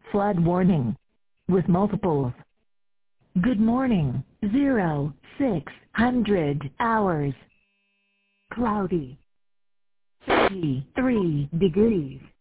Flood warning. With multiples. Good morning. 0600 hours. Cloudy. 33 degrees.